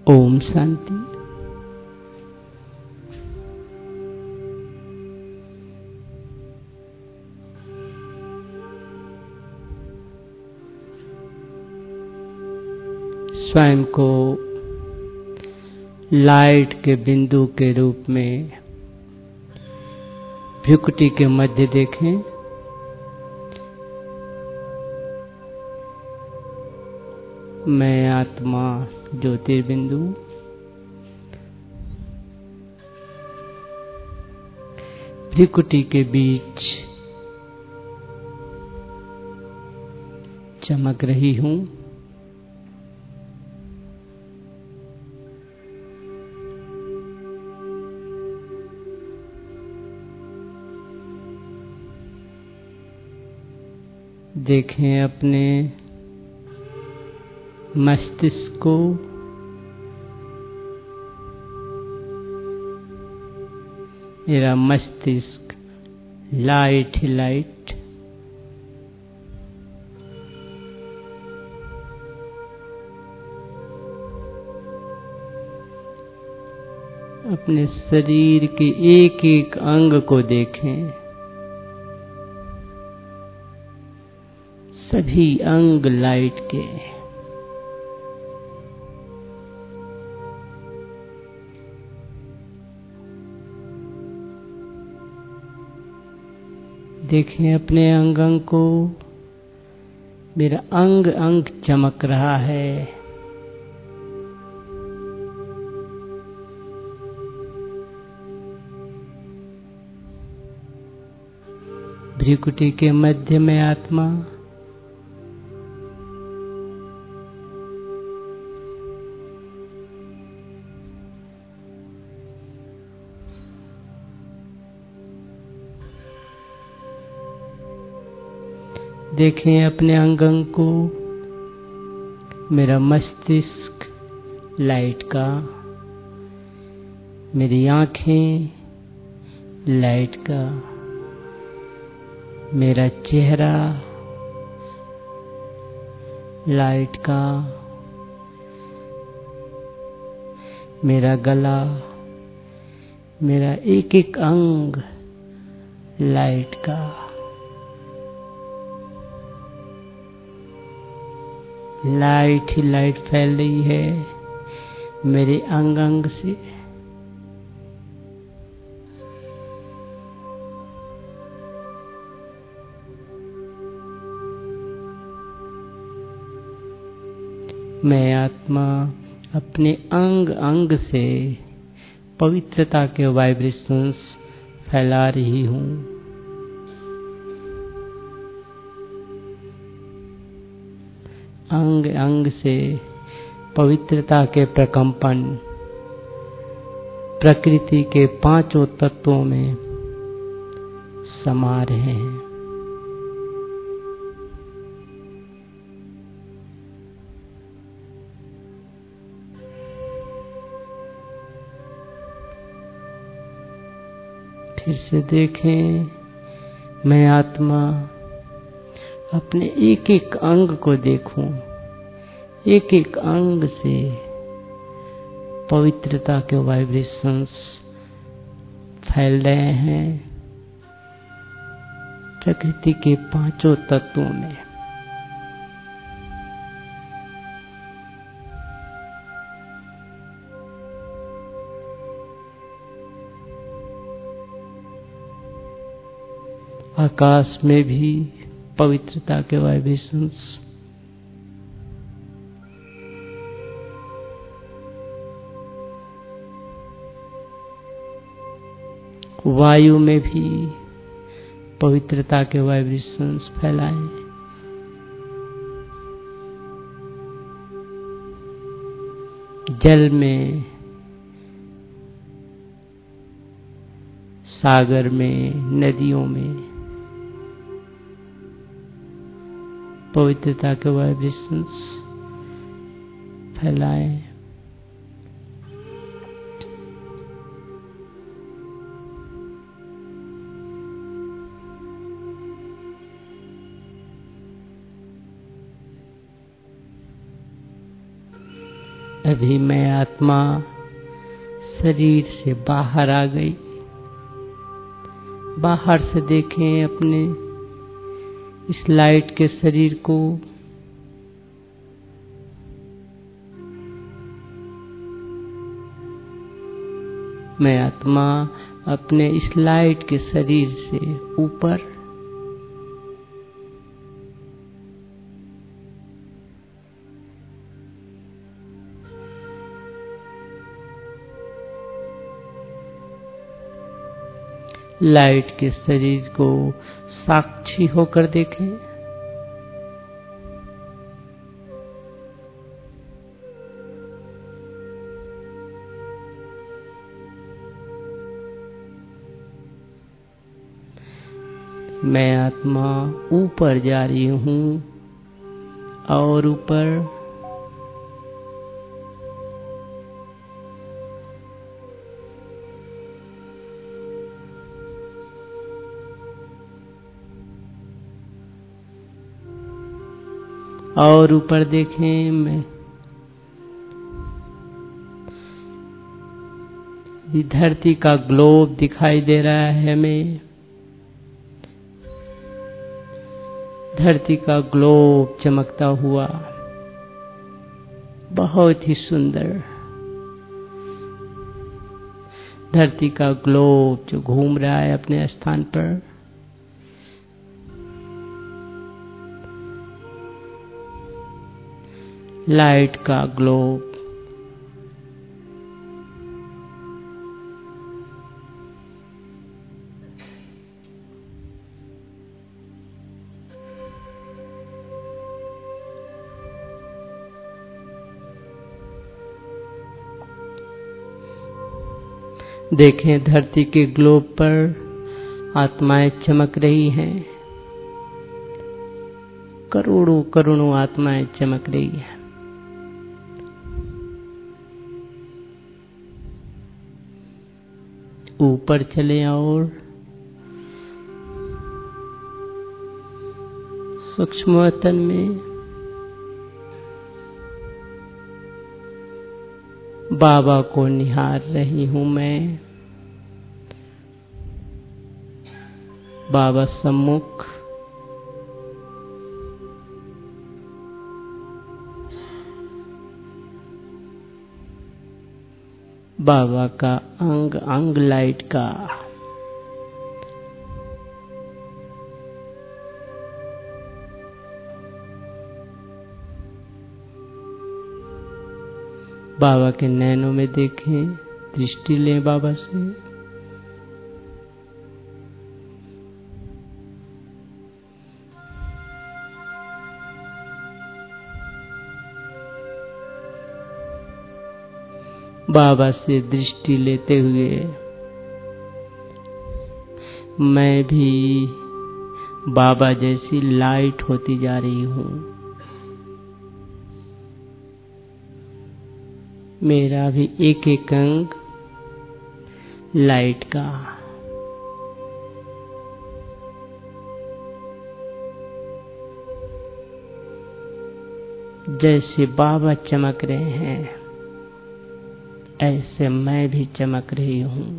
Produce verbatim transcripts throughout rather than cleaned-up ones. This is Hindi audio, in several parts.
ओम शांति। स्वयं को लाइट के बिंदु के रूप में भ्रुकुटी के मध्य देखें। मैं आत्मा ज्योतिर्बिंदु भ्रुकुटी के बीच चमक रही हूँ। देखें अपने मस्तिष्क को, मेरा मस्तिष्क लाइट ही लाइट, अपने शरीर के एक एक अंग को देखें। सभी अंग लाइट के। देखें अपने अंग अंग को, मेरा अंग अंग चमक रहा है। भ्रुकुटी के मध्य में आत्मा, देखें अपने अंग अंग को, मेरा मस्तिष्क लाइट का, मेरी आँखें लाइट का, मेरा चेहरा लाइट का, मेरा गला, मेरा एक एक अंग लाइट का। लाइट ही लाइट फैल रही है मेरे अंग अंग से। मैं आत्मा अपने अंग अंग से पवित्रता के वाइब्रेशंस फैला रही हूँ। अंग अंग से पवित्रता के प्रकंपन प्रकृति के पांचों तत्वों में समा रहे हैं। फिर से देखें, मैं आत्मा अपने एक एक अंग को देखूं। एक एक अंग से पवित्रता के वाइब्रेशंस फैल रहे हैं प्रकृति के पांचों तत्वों में। आकाश में भी पवित्रता के वाइब्रेशंस, वायु में भी पवित्रता के वाइब्रेशंस फैलाएं। जल में, सागर में, नदियों में पवित्रता के वाइब्रेशंस फैलाएं। अभी मैं आत्मा शरीर से बाहर आ गई। बाहर से देखें अपने इस लाइट के शरीर को। मैं आत्मा अपने इस लाइट के शरीर से ऊपर, लाइट के शरीर को साक्षी होकर देखें। मैं आत्मा ऊपर जा रही हूँ और ऊपर और ऊपर देखें। मैं धरती का ग्लोब दिखाई दे रहा है। हमें धरती का ग्लोब चमकता हुआ, बहुत ही सुंदर धरती का ग्लोब जो घूम रहा है अपने स्थान पर। लाइट का ग्लोब देखें, धरती के ग्लोब पर आत्माएं चमक रही हैं। करोड़ों करोड़ों आत्माएं चमक रही हैं। ऊपर चले और सूक्ष्म वतन में बाबा को निहार रही हूँ। मैं बाबा सम्मुख बाबा का अंग अंग लाइट का बाबा के नैनों में देखें, दृष्टि लें बाबा से। बाबा से दृष्टि लेते हुए मैं भी बाबा जैसी लाइट होती जा रही हूँ। मेरा भी एक एक अंग लाइट का, जैसे बाबा चमक रहे हैं ऐसे मैं भी चमक रही हूँ।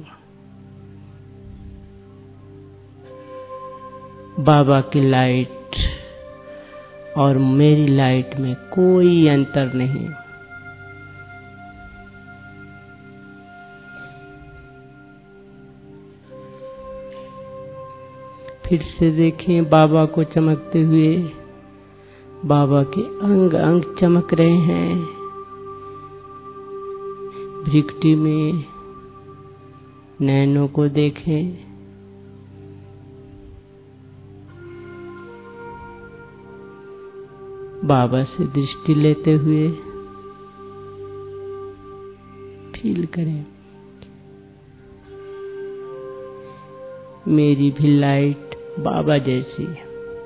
बाबा की लाइट और मेरी लाइट में कोई अंतर नहीं। फिर से देखें बाबा को चमकते हुए। बाबा के अंग अंग चमक रहे हैं। भृकुटी में नैनों को देखें। बाबा से दृष्टि लेते हुए फील करें मेरी भी लाइट बाबा जैसी है।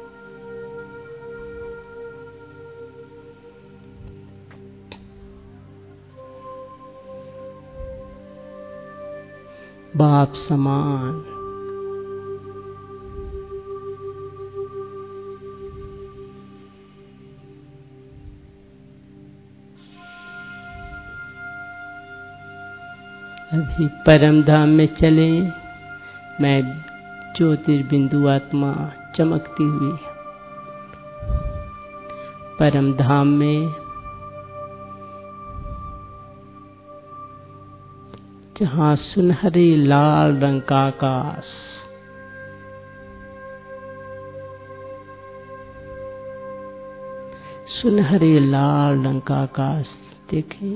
बाप समान अभी परम धाम में चले, मैं ज्योतिर्बिंदु आत्मा चमकती हुई परम धाम में, जहाँ सुनहरे लाल रंग का आकाश, सुनहरे लाल रंग का आकाश देखें,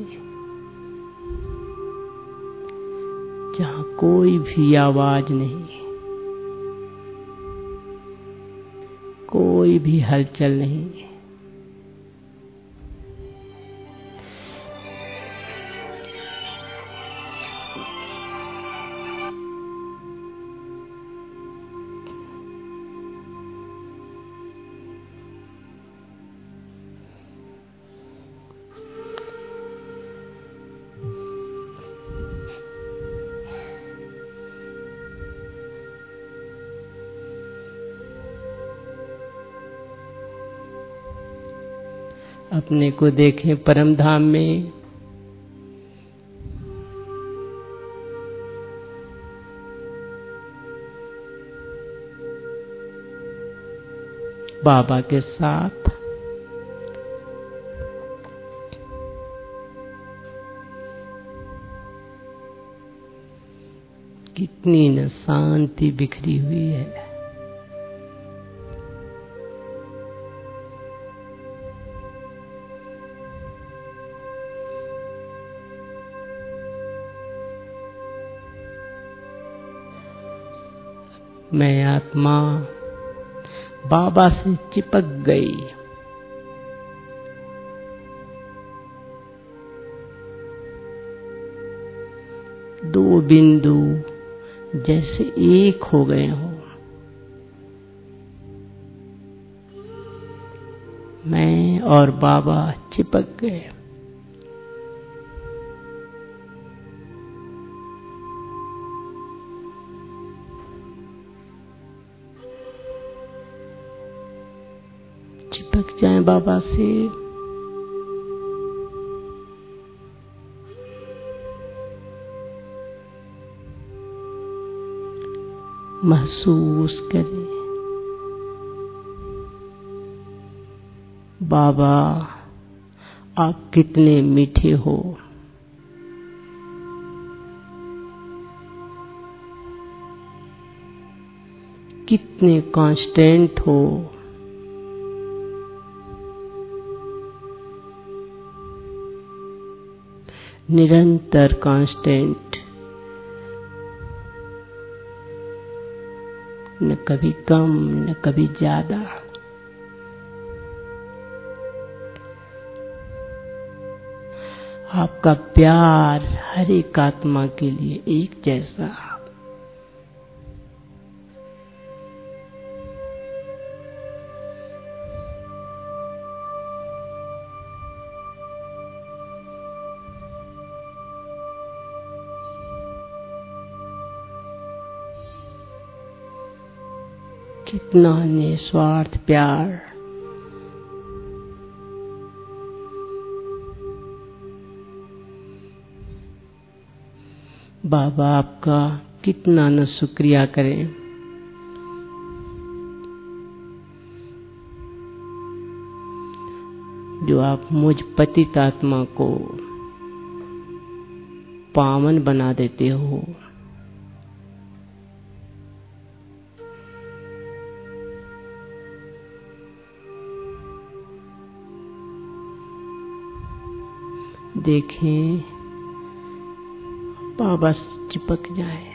जहाँ कोई भी आवाज नहीं, कोई भी हलचल नहीं। अपने को देखें परम धाम में, बाबा के साथ। कितनी न शांति बिखरी हुई है। मैं आत्मा बाबा से चिपक गई। दो बिंदु जैसे एक हो गए हो। मैं और बाबा चिपक गए। चिपक जाएं बाबा से। महसूस करें बाबा आप कितने मीठे हो। कितने कांस्टेंट हो। निरंतर कांस्टेंट, न कभी कम न कभी ज्यादा। आपका प्यार हर एक आत्मा के लिए एक जैसा। कितना निस्वार्थ प्यार। बाबा आपका कितना न शुक्रिया करें। जो आप मुझ पतित आत्मा को पावन बना देते हो। देखें बाबा चिपक जाए।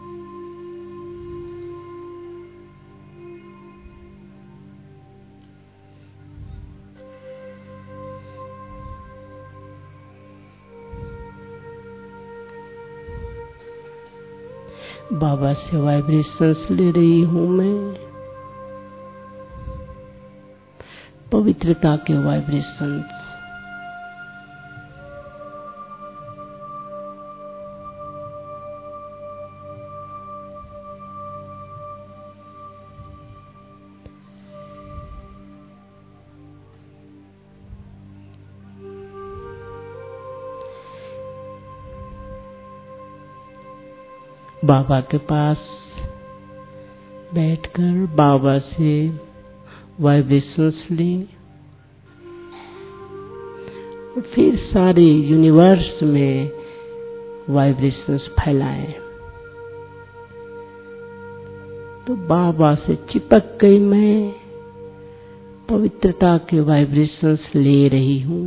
बाबा से वाइब्रेशंस ले रही हूं मैं, पवित्रता के वाइब्रेशंस। बाबा के पास बैठकर बाबा से वाइब्रेशंस लें, फिर सारे यूनिवर्स में वाइब्रेशंस फैलाएं। तो बाबा से चिपक गई मैं, पवित्रता के वाइब्रेशंस ले रही हूं।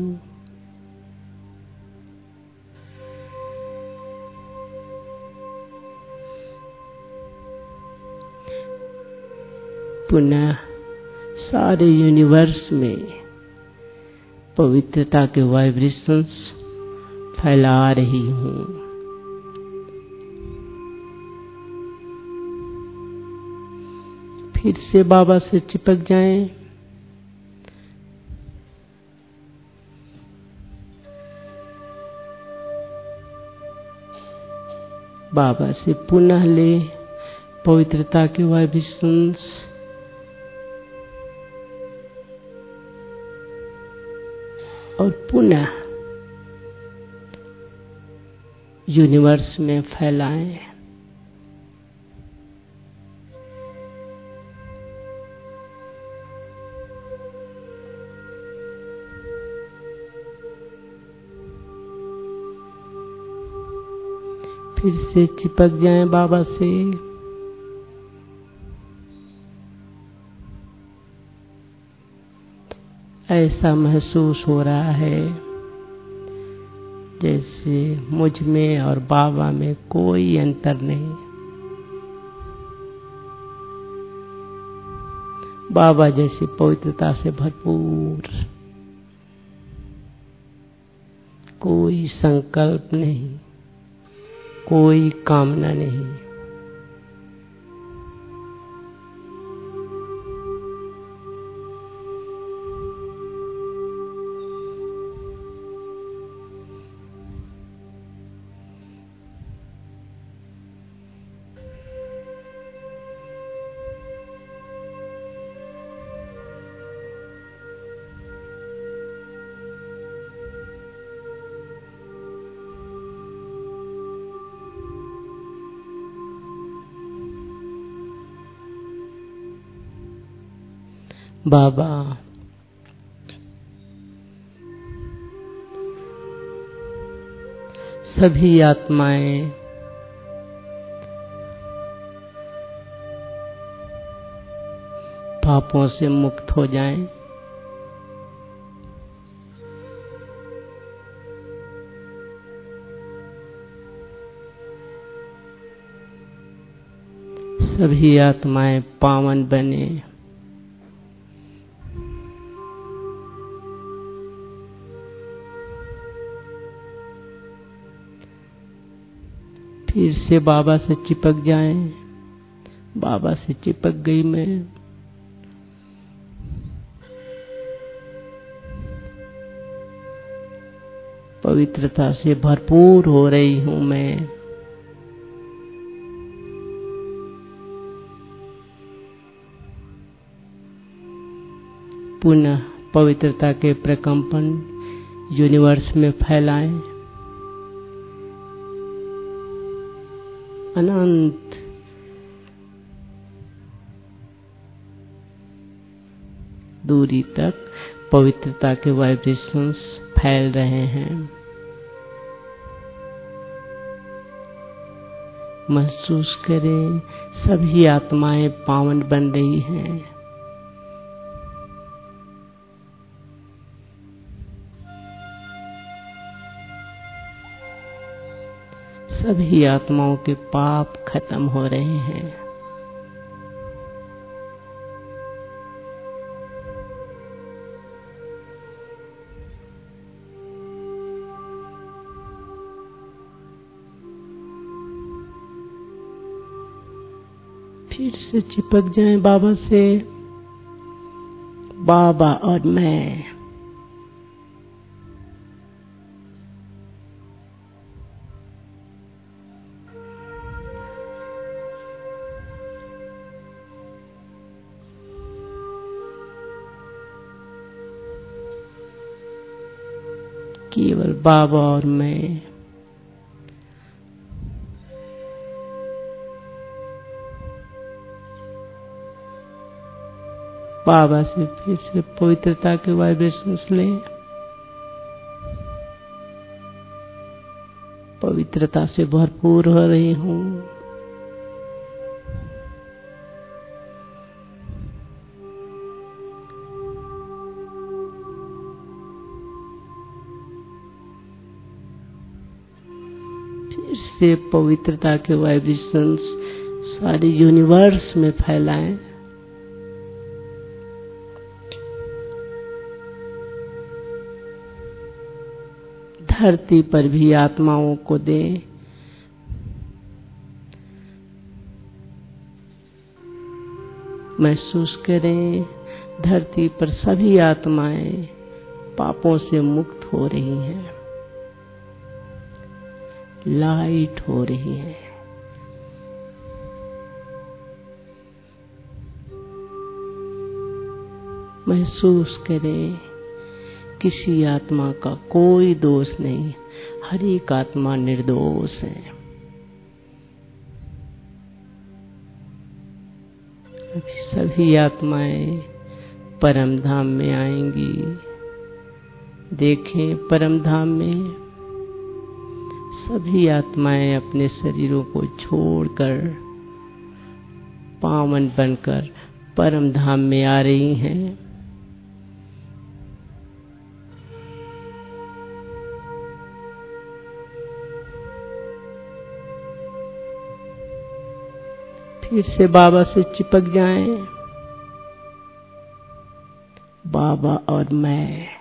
पुनः सारे यूनिवर्स में पवित्रता के वाइब्रेशंस फैला रही हूं। फिर से बाबा से चिपक जाएं। बाबा से पुनः ले पवित्रता के वाइब्रेशंस, और पुनः यूनिवर्स में फैलाएं। फिर से चिपक जाएं बाबा से। ऐसा महसूस हो रहा है जैसे मुझ में और बाबा में कोई अंतर नहीं। बाबा जैसी पवित्रता से भरपूर, कोई संकल्प नहीं, कोई कामना नहीं। बाबा सभी आत्माएं पापों से मुक्त हो जाएं। सभी आत्माएं पावन बने। फिर से बाबा से चिपक जाएं। बाबा से चिपक गई मैं। पवित्रता से भरपूर हो रही हूं मैं। पुनः पवित्रता के प्रकंपन यूनिवर्स में फैलाएं। अनंत दूरी तक पवित्रता के वाइब्रेशंस फैल रहे हैं। महसूस करें सभी आत्माएं पावन बन रही हैं। सभी आत्माओं के पाप खत्म हो रहे हैं। फिर से चिपक जाएं बाबा से। बाबा और मैं केवल बाबा और मैं बाबा से फिर से पवित्रता के वाइब्रेशंस लें। पवित्रता से भरपूर हो रही हूँ। फिर से पवित्रता के वाइब्रेशंस सारे यूनिवर्स में फैलाएं। धरती पर भी आत्माओं को दें। महसूस करें धरती पर सभी आत्माएं पापों से मुक्त हो रही हैं, लाइट हो रही है। महसूस करें किसी आत्मा का कोई दोष नहीं, हर एक आत्मा निर्दोष है। अभी सभी आत्माएं परम धाम में आएंगी। देखें परम धाम में सभी आत्माएं अपने शरीरों को छोड़कर पावन बनकर परम धाम में आ रही हैं। फिर से बाबा से चिपक जाएं। बाबा और मैं